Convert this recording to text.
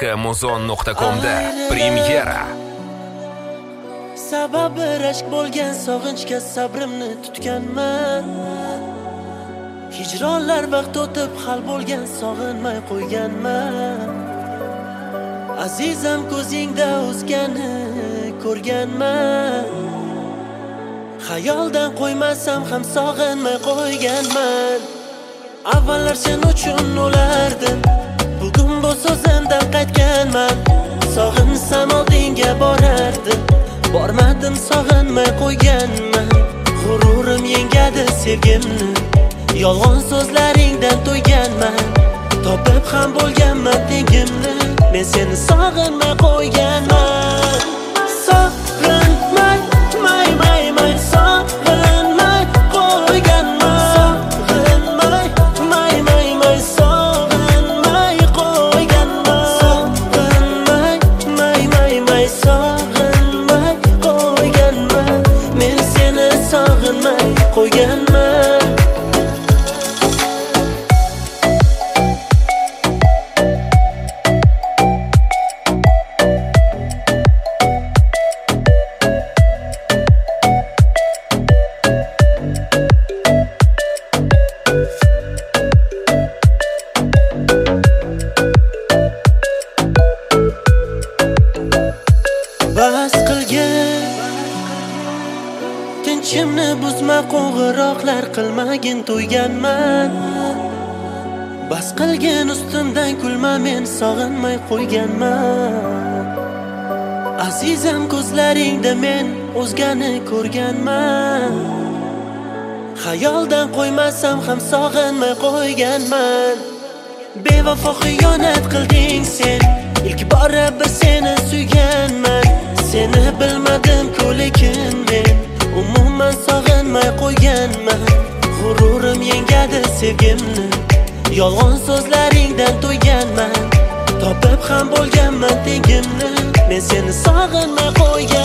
Muzon.com'da premyera. Sababi rashk bo'lgan sog'inchga sabrimni tutganman. Hijronlar vaqt o'tib hal bo'lgan sog'inmay qo'yganman. Azizam ko'zingda o'zgani ko'rganman. Xayoldan qo'ymasam ham sog'inmay qo'yganman. Avvallar sen uchun o'lardim, bugun bu so'zimdan qaytganman. Sog'insam oldinga borardim, bormadim sog'inmay qo'yganman. G'ururim yengadi sevgimni, yolg'on so'zlaringdan to'yganman. Topib ham bo'lganman tengimni, men seni sog'inmay qo'yganman. Sog'inmay, may, sog'inmay qo'yganman. Sog'inmay, may, sog'inmay qo'yganman. Sog'inmay, may, sog'inmay qo'yganman. Men seni sog'inmay qo'yganman. Bas qilgin, tinchimni buzma, qo'ng'iroqlar qilmagin, to'yganman. Bas qilgin, ustimdan kulma, men sog'inmay qo'yganman. Azizam ko'zlaringda men o'zgani ko'rganman. Xayoldan qo'ymasam ham sog'inmay qo'yganman. Bevafo xiyonat qilding sen, ilk bora bir seni suyganman. Seni bilmadim-ku lekin men umuman sog'inmay qo'yganman. G'ururim yengadi sevgimni, yolg'on so'zlaringdan to'yganman. Topib ham bo'lganman tengimni, men seni sog'inmay qo'yganman.